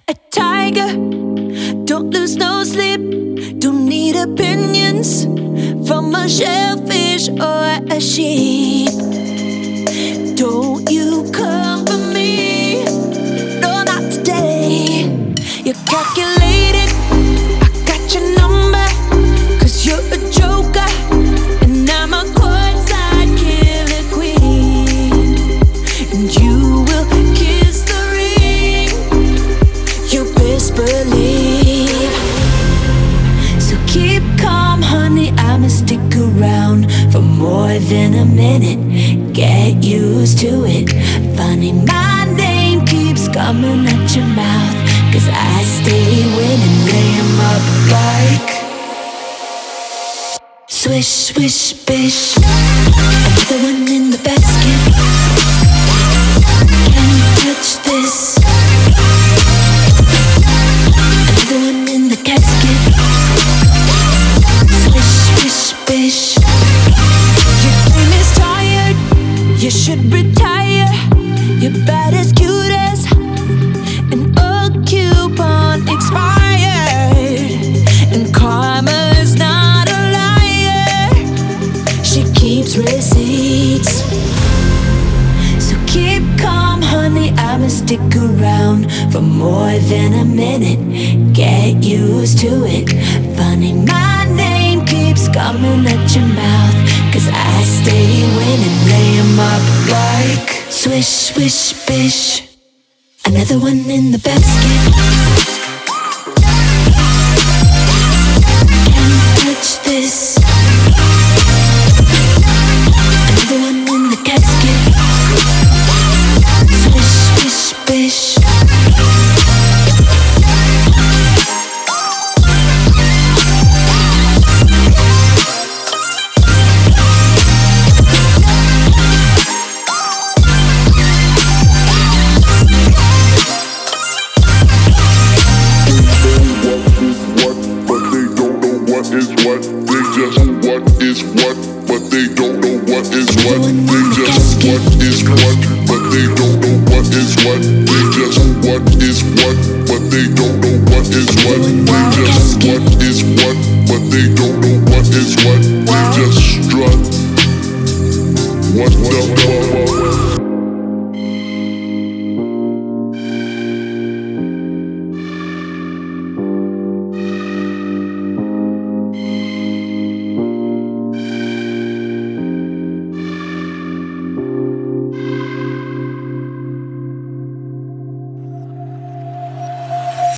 a tiger. Don't lose no sleep. Don't need opinions from a shellfish or a sheep. Don't you come for me, no, not today. You're calculated, I got your number, 'cause you're a joker, and I'm a courtside killer queen. And you will kiss the ring, you best believe. So keep calm, honey, I'ma stick around for more than a minute. Get used to it. Funny, my name keeps coming at your mouth, 'cause I stay winning, lay 'em up like swish, swish, bish. Another one in the basket. Can't touch this. Another one in the casket. Swish, swish, bish. Your game is tired, you should retire. You're bad as cute as an old coupon expired. And karma's not a liar, she keeps receipts. So keep calm, honey, I'ma stick around for more than a minute. Get used to it. Funny, my name keeps coming at your mouth, 'cause I stay winning, lay 'em up like swish, swish, bish. Another one in the basket. Can't touch this. Another one in the casket. Swish, swish, bish. What is what, but they don't know what is what.